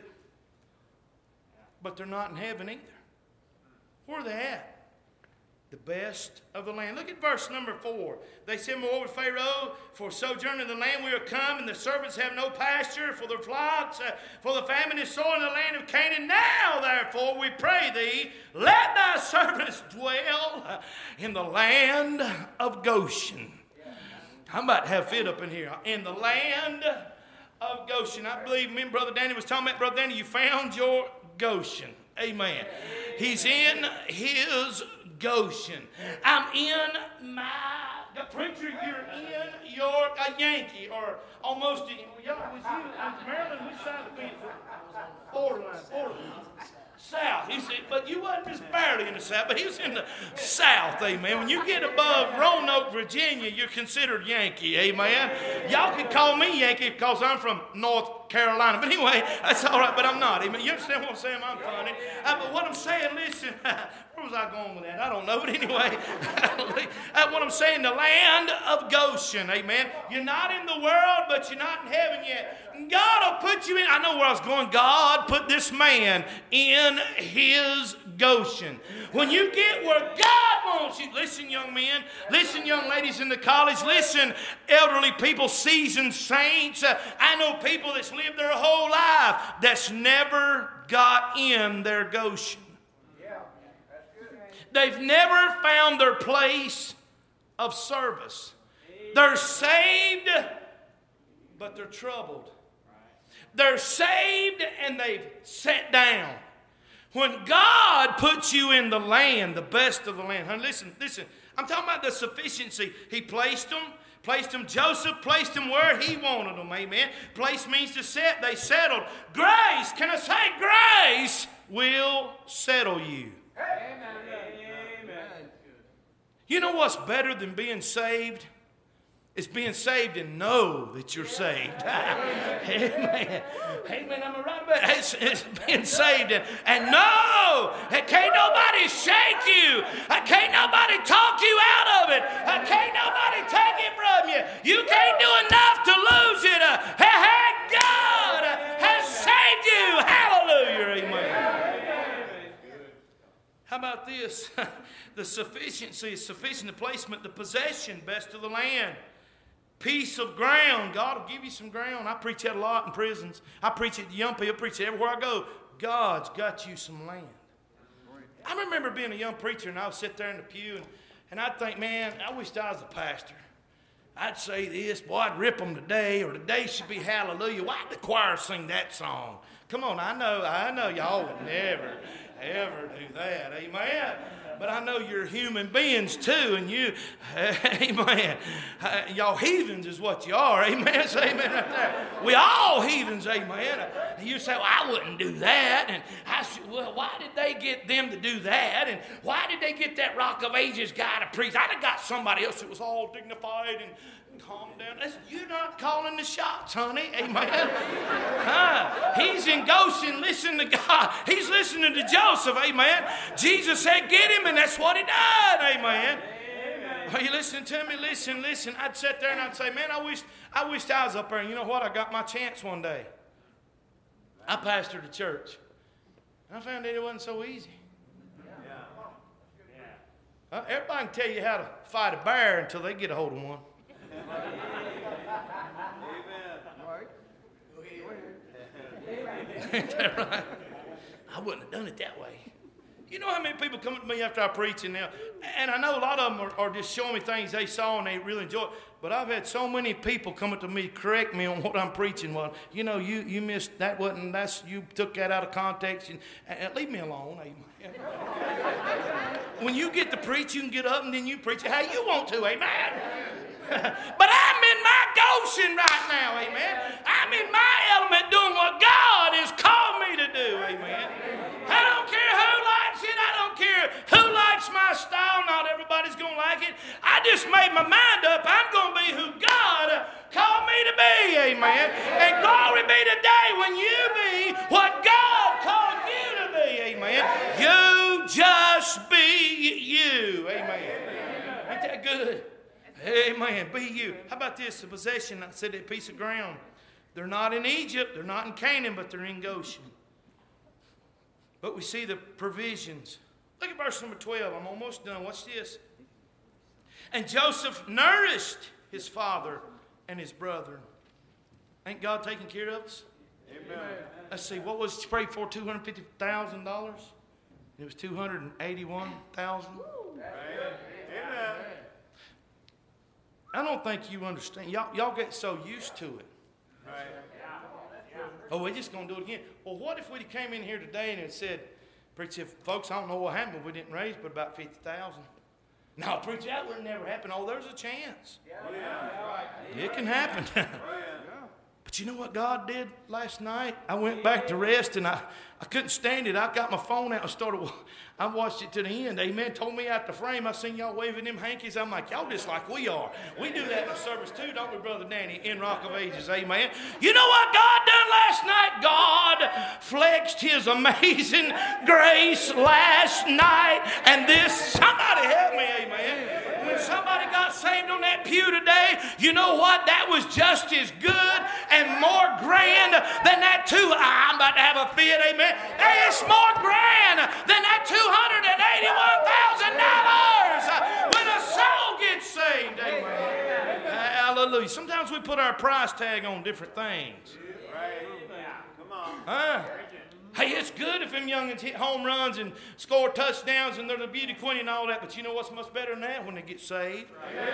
but they're not in heaven either. Where are they at? The best of the land. Look at verse number four. They said, moreover, Pharaoh, for sojourn in the land we are come, and the servants have no pasture for their flocks, uh, for the famine is sore in the land of Canaan. Now, therefore, we pray thee, let thy servants dwell uh, in the land of Goshen. I'm about to have fit up in here. In the land of Goshen. I believe me and Brother Danny was talking about, Brother Danny, you found your Goshen. Amen. He's in his Goshen. I'm in my, the preacher, you're in your a Yankee, or almost, y'all, was you in Maryland, which side of the fence? Borderline, borderline. South. He said, but you wasn't just barely in the South, but he was in the South, amen. When you get above Roanoke, Virginia, you're considered Yankee, amen. Y'all can call me Yankee because I'm from North Carolina. But anyway, that's all right, but I'm not, amen. You understand what I'm saying? I'm funny. Uh, but what I'm saying, listen, where was I going with that? I don't know, but anyway, uh, what I'm saying, the land of Goshen, amen. You're not in the world, but you're not in heaven yet. God will put you in. I know where I was going. God put this man in his Goshen. When you get where God wants you, listen, young men, listen, young ladies in the college, listen, elderly people, seasoned saints. Uh, I know people that's lived their whole life that's never got in their Goshen. They've never found their place of service. They're saved, but they're troubled. They're saved and they've sat down. When God puts you in the land, the best of the land, honey, listen, listen. I'm talking about the sufficiency. He placed them, placed them. Joseph placed them where he wanted them. Amen. Place means to set. They settled. Grace, can I say grace will settle you. Amen. Amen. You know what's better than being saved? It's being saved and know that you're saved. Amen. Amen. I'm right about it. It's, it's being saved and, and know that can't nobody shake you. Can't nobody talk you out of it. Can't nobody take it from you. You can't do enough to lose it. Hey, hey, God has saved you. Hallelujah. Amen. How about this? The sufficiency is sufficient. The placement, the possession, best of the land. Piece of ground. God will give you some ground. I preach that a lot in prisons. I preach it to young people. I preach it everywhere I go. God's got you some land. I remember being a young preacher, and I would sit there in the pew, and, and I'd think, man, I wish I was a pastor. I'd say this, boy, I'd rip them today, or today should be hallelujah. Why'd the choir sing that song? Come on, I know, I know y'all would never, ever do that. Amen. But I know you're human beings too, and you, amen. Uh, y'all heathens is what you are, amen. Say amen right there. We all heathens, amen. Uh, you say, well, I wouldn't do that, and I said, well, why did they get them to do that, and why did they get that Rock of Ages guy to preach? I'd have got somebody else that was all dignified and calm down. Listen, you're not calling the shots, honey. Amen. Huh? He's in Goshen. Listen to God. He's listening to Joseph. Amen. Jesus said, get him, and that's what he did. Amen. Amen. Are you listening to me? Listen, listen. I'd sit there and I'd say, man, I wish I wished I was up there. And you know what? I got my chance one day. I pastored a church. I found that it wasn't so easy. Uh, everybody can tell you how to fight a bear until they get a hold of one. Ain't that right? I wouldn't have done it that way. You know how many people come to me after I preach and now, and I know a lot of them are, are just showing me things they saw and they really enjoy it. But I've had so many people coming to me correct me on what I'm preaching. Well, you know, you you missed that wasn't that's you took that out of context and, and leave me alone. Amen. When you get to preach, you can get up and then you preach it how you want to. Amen. But I'm in my goshen right now, amen. I'm in my element doing what God has called me to do, amen. I don't care who likes it. I don't care who likes my style. Not everybody's going to like it. I just made my mind up. I'm going to be who God called me to be, amen. And glory be the day when you be what God called you to be, amen. You just be you, amen. Ain't that good? Amen. Be you. How about this? The possession, I said that piece of ground. They're not in Egypt. They're not in Canaan, but they're in Goshen. But we see the provisions. Look at verse number twelve. I'm almost done. Watch this. And Joseph nourished his father and his brethren. Ain't God taking care of us? Amen. Let's see. What was it prayed for? two hundred fifty thousand dollars? It was two hundred eighty-one thousand dollars. Amen. I don't think you understand. Y'all, y'all get so used to it. Right. Oh, we're just going to do it again. Well, what if we came in here today and it said, preacher, folks, I don't know what happened, but we didn't raise but about fifty thousand dollars. No, preacher, that would never happen. Oh, there's a chance. Yeah. It can happen. But you know what God did last night? I went back to rest and I, I couldn't stand it. I got my phone out and started, I watched it to the end. Amen. Told me out the frame. I seen y'all waving them hankies. I'm like, y'all just like we are. We do that in the service too, don't we, Brother Danny, in Rock of Ages. Amen. You know what God done last night? God flexed his amazing grace last night. And this, somebody help me, amen. When somebody got saved on that pew today, you know what? That was just as good and more grand than that two. I'm about to have a fit, amen. It's more grand than that two hundred eighty-one thousand dollars when a soul gets saved, amen. Hallelujah. Sometimes we put our price tag on different things. Come on. Huh? Hey, it's good if them youngins hit home runs and score touchdowns and they're the beauty queen and all that, but you know what's much better than that? When they get saved.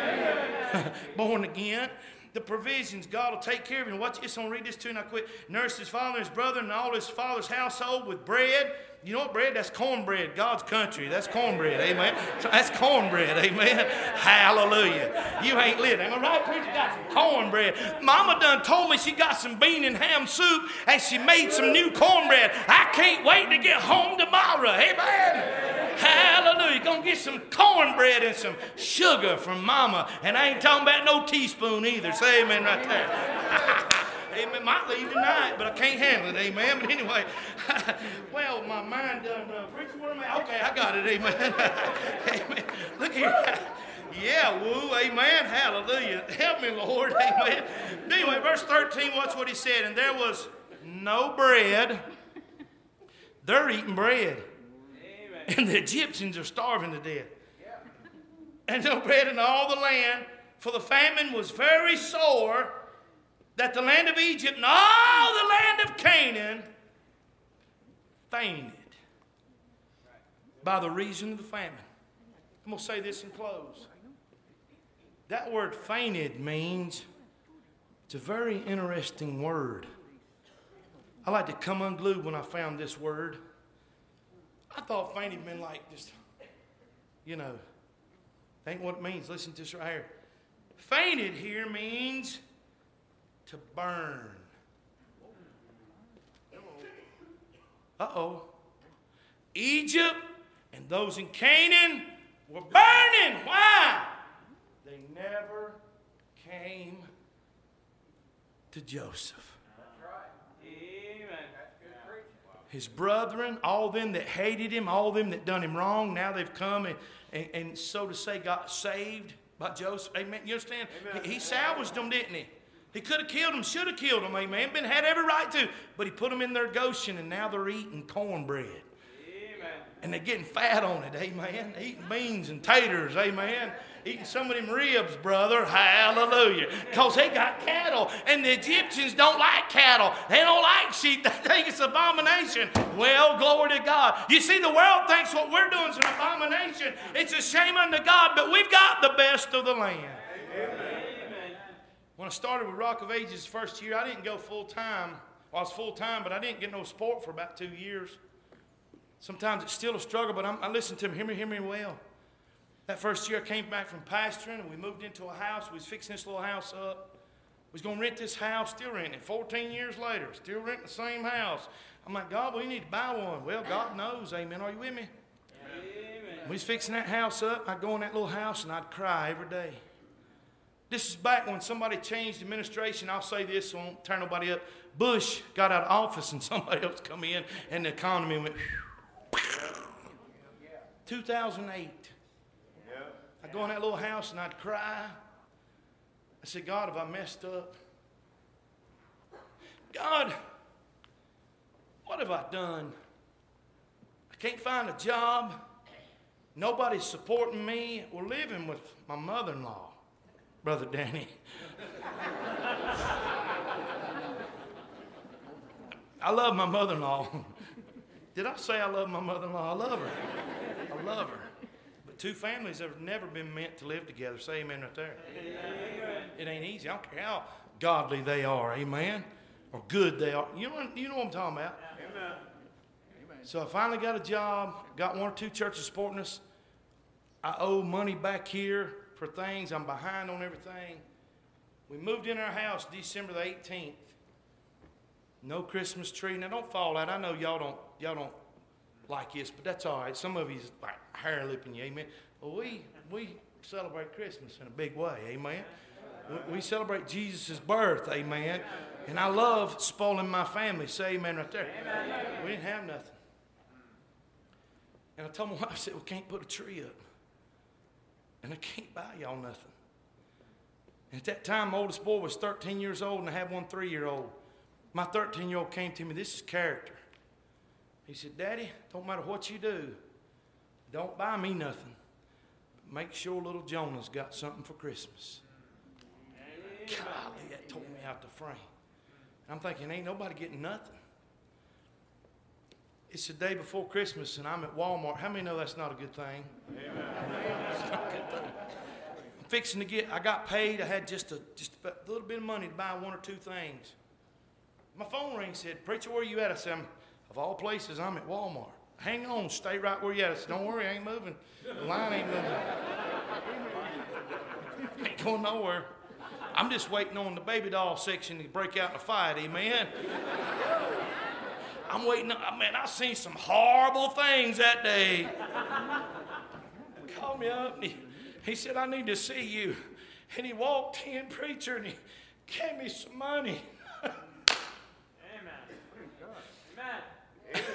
Born again. The provisions, God will take care of you. Watch this, I'm going to read this to you and I quit. Nursed his father and his brother and all his father's household with bread. You know what bread? That's cornbread. God's country. That's cornbread. Amen. So that's cornbread. Amen. Hallelujah. You ain't lit. Am I right, preacher? Got some cornbread. Mama done told me she got some bean and ham soup and she made some new cornbread. I can't wait to get home tomorrow. Amen. Hallelujah. Gonna get some cornbread and some sugar from Mama. And I ain't talking about no teaspoon either. Say amen right there. Amen. Might leave tonight, but I can't handle it. Amen. But anyway, well, my mind done. Uh, preacher, where am I? Okay, I got it. Amen. Amen. Look here. Yeah, woo. Amen. Hallelujah. Help me, Lord. Amen. Anyway, verse thirteen, watch what he said. And there was no bread. They're eating bread. Amen. And the Egyptians are starving to death. Yeah. And no bread in all the land, for the famine was very sore, that the land of Egypt and all the land of Canaan fainted by the reason of the famine. I'm going to say this and close. That word fainted means, it's a very interesting word. I like to come unglued when I found this word. I thought fainted meant like just, you know, that ain't what it means. Listen to this right here. Fainted here means to burn. Uh-oh. Egypt and those in Canaan were burning. Why? They never came to Joseph. That's right. Amen. That's good preaching. His brethren, all them that hated him, all them that done him wrong, now they've come and, and, and so to say got saved by Joseph. Amen. You understand? Amen. He, he salvaged them, didn't he? He could have killed them, should have killed them, amen. Been had every right to, but he put them in their Goshen, and now they're eating cornbread. Amen. And they're getting fat on it, amen. Eating beans and taters, amen. Eating some of them ribs, brother, hallelujah. Because they got cattle, and the Egyptians don't like cattle. They don't like sheep. They think it's an abomination. Well, glory to God. You see, the world thinks what we're doing is an abomination. It's a shame unto God, but we've got the best of the land. Amen. When I started with Rock of Ages first year, I didn't go full-time. Well, I was full-time, but I didn't get no sport for about two years. Sometimes it's still a struggle, but I'm, I listen to him. Hear me, hear me well. That first year I came back from pastoring, and we moved into a house. We was fixing this little house up. We was going to rent this house, still renting it. fourteen years later, still renting the same house. I'm like, God, we need to buy one. Well, God knows, amen. Are you with me? Amen. We was fixing that house up. I'd go in that little house and I'd cry every day. This is back when somebody changed administration. I'll say this, so I won't turn nobody up. Bush got out of office and somebody else come in and the economy went two thousand eight. I'd go in that little house and I'd cry. I said, God, have I messed up? God, what have I done? I can't find a job. Nobody's supporting me. We're living with my mother-in-law, Brother Danny. I love my mother-in-law. Did I say I love my mother-in-law? I love her. I love her. But two families have never been meant to live together. Say amen right there. Amen. It ain't easy. I don't care how godly they are, amen, or good they are. You know, you know what I'm talking about. Amen. So I finally got a job, got one or two churches supporting us. I owe money back here for things. I'm behind on everything. We moved in our house December the eighteenth. No Christmas tree. Now don't fall out. I know y'all don't y'all don't like this, but that's all right. Some of you's like hair lipping you, amen. Well, we we celebrate Christmas in a big way, amen. We, we celebrate Jesus' birth, amen. And I love spoiling my family. Say amen right there. Amen. We didn't have nothing. And I told my wife, I said, we can't put a tree up. And I can't buy y'all nothing. And at that time, my oldest boy was thirteen years old, and I had one three-year-old. My thirteen-year-old came to me, this is character. He said, Daddy, don't matter what you do, don't buy me nothing. Make sure little Jonah's got something for Christmas. Golly, that tore me out the frame. I'm thinking, ain't nobody getting nothing. It's the day before Christmas, and I'm at Walmart. How many know that's not a good thing? Amen. It's not a good thing. I'm fixing to get, I got paid. I had just a, just a little bit of money to buy one or two things. My phone rang, said, Preacher, where you at? I said, I'm, of all places, I'm at Walmart. Hang on, stay right where you at. I said, don't worry, I ain't moving. The line ain't moving. Ain't going nowhere. I'm just waiting on the baby doll section to break out in a fight, amen? I'm waiting. On, man, I seen some horrible things that day. He called me up and he, he said, I need to see you. And he walked in, preacher, and he gave me some money. Amen. Amen.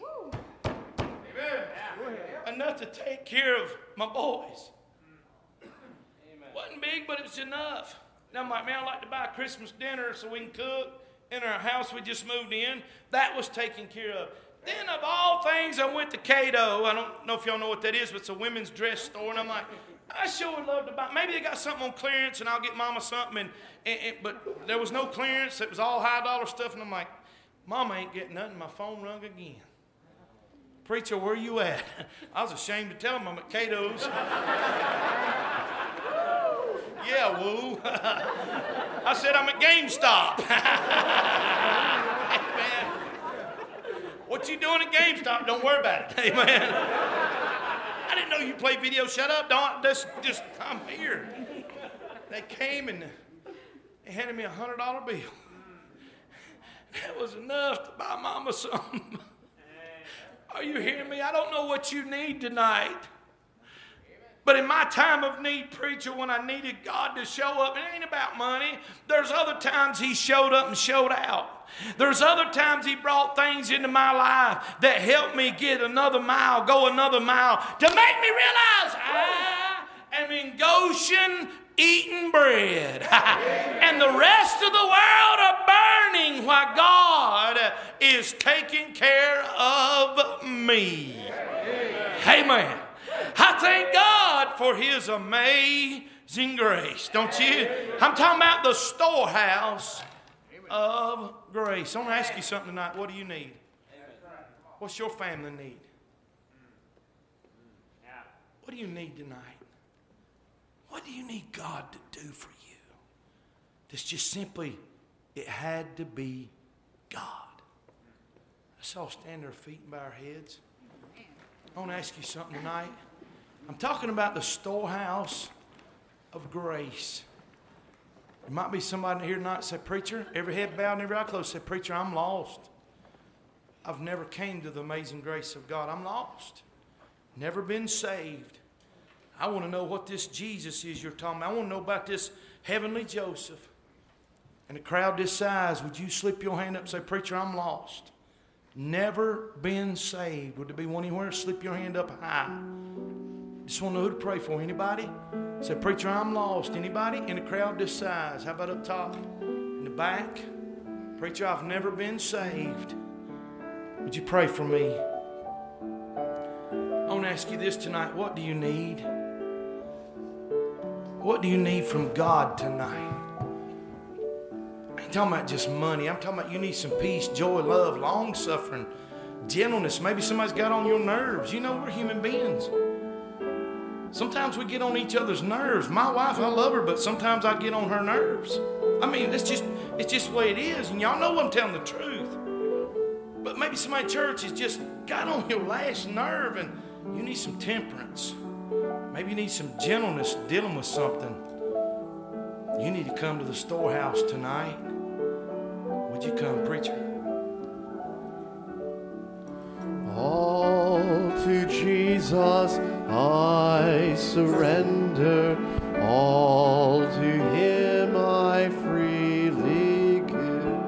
Amen. Enough to take care of my boys. Amen. Wasn't big, but it was enough. And I'm like, man, I'd like to buy a Christmas dinner so we can cook in our house we just moved in. That was taken care of. Then of all things, I went to Cato. I don't know if y'all know what that is, but it's a women's dress store. And I'm like, I sure would love to buy. Maybe they got something on clearance and I'll get Mama something. And, and, and But there was no clearance. It was all high dollar stuff. And I'm like, Mama ain't getting nothing. My phone rung again. Preacher, where you at? I was ashamed to tell him I'm at Cato's. Yeah, woo. I said, I'm at GameStop. Amen. What you doing at GameStop? Don't worry about it. Amen. I didn't know you play video. Shut up. Don't just, just I'm here. They came and they handed me a hundred dollar bill. That was enough to buy Mama something. Are you hearing me? I don't know what you need tonight. But in my time of need, preacher, when I needed God to show up, it ain't about money. There's other times he showed up and showed out. There's other times he brought things into my life that helped me get another mile, go another mile, to make me realize I am in Goshen eating bread. And the rest of the world are burning while God is taking care of me. Amen. I thank God for his amazing grace, don't you? I'm talking about the storehouse of grace. I want to ask you something tonight. What do you need? What's your family need? What do you need tonight? What do you need God to do for you? It's just simply, it had to be God. Let's all stand to our feet and bow our heads. I want to ask you something tonight. I'm talking about the storehouse of grace. There might be somebody here tonight say, preacher, every head bowed and every eye closed, say, preacher, I'm lost. I've never came to the amazing grace of God. I'm lost. Never been saved. I want to know what this Jesus is you're talking about. I want to know about this heavenly Joseph. And a crowd this size, would you slip your hand up and say, preacher, I'm lost. Never been saved. Would there be one anywhere? Slip your hand up high. Just want to know who to pray for. Anybody? Say, preacher, I'm lost. Anybody? In a crowd this size. How about up top? In the back? Preacher, I've never been saved. Would you pray for me? I want to ask you this tonight. What do you need? What do you need from God tonight? I ain't talking about just money. I'm talking about you need some peace, joy, love, long-suffering, gentleness. Maybe somebody's got on your nerves. You know, we're human beings. Sometimes we get on each other's nerves. My wife, I love her, but sometimes I get on her nerves. I mean, it's just it's just the way it is. And y'all know I'm telling the truth. But maybe somebody in church has just got on your last nerve and you need some temperance. Maybe you need some gentleness dealing with something. You need to come to the storehouse tonight. Would you come, preacher? All to Jesus I surrender. All to Him I freely give.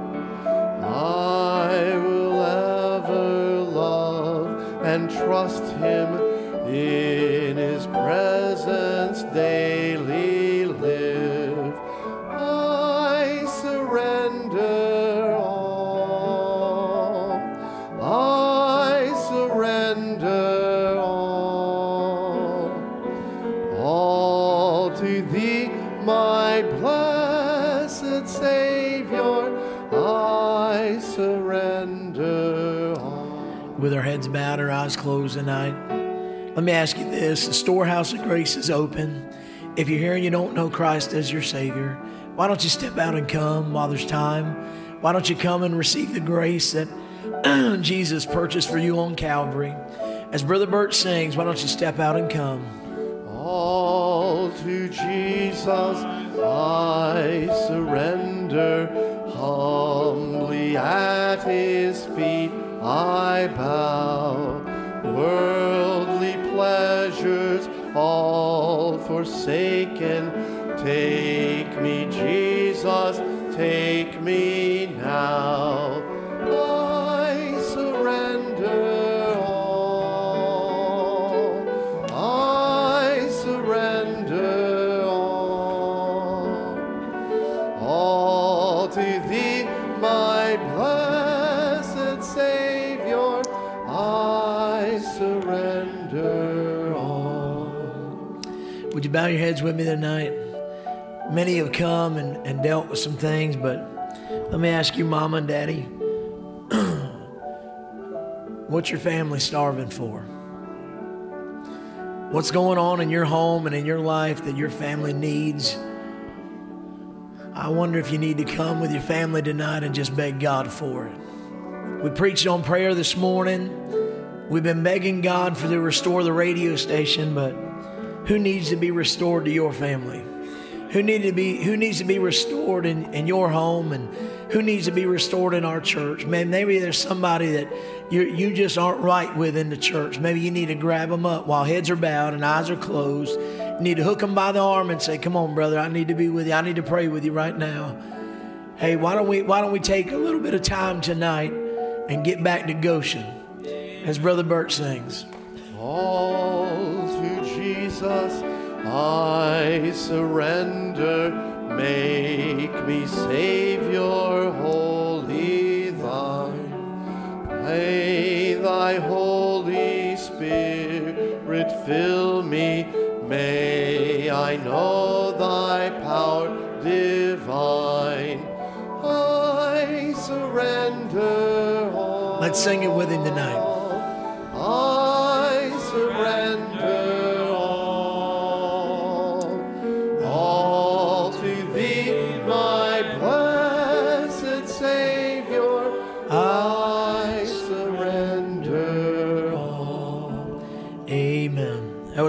I will ever love and trust Him, in His presence daily live. I surrender all. I surrender all. All to Thee, my blessed Savior, I surrender all. With our heads bowed, our eyes closed tonight, let me ask you this. The storehouse of grace is open. If you're here and you don't know Christ as your Savior, why don't you step out and come while there's time? Why don't you come and receive the grace that Jesus purchased for you on Calvary? As Brother Bert sings, why don't you step out and come? All to Jesus I surrender. Humbly at His feet I bow. Worldly pleasures all forsaken. Take me, Jesus, take me now. I surrender all. I surrender all. All to Thee, my blessed Savior, I surrender all. Would you bow your heads with me tonight? Many have come and, and dealt with some things, but let me ask you, Mama and Daddy, what's your family starving for? What's going on in your home and in your life that your family needs? I wonder if you need to come with your family tonight and just beg God for it. We preached on prayer this morning. We've been begging God for to restore the radio station, but who needs to be restored to your family? Who need to be who needs to be restored in, in your home, and who needs to be restored in our church? Man, maybe there's somebody that you you just aren't right with in the church. Maybe you need to grab them up while heads are bowed and eyes are closed. You need to hook them by the arm and say, "Come on, brother, I need to be with you. I need to pray with you right now." Hey, why don't we why don't we take a little bit of time tonight and get back to Goshen, as Brother Bert sings. All to Jesus I surrender. Make me Savior wholly Thine. May Thy Holy Spirit fill me. May I know Thy power divine. I surrender all. Let's sing it with him tonight.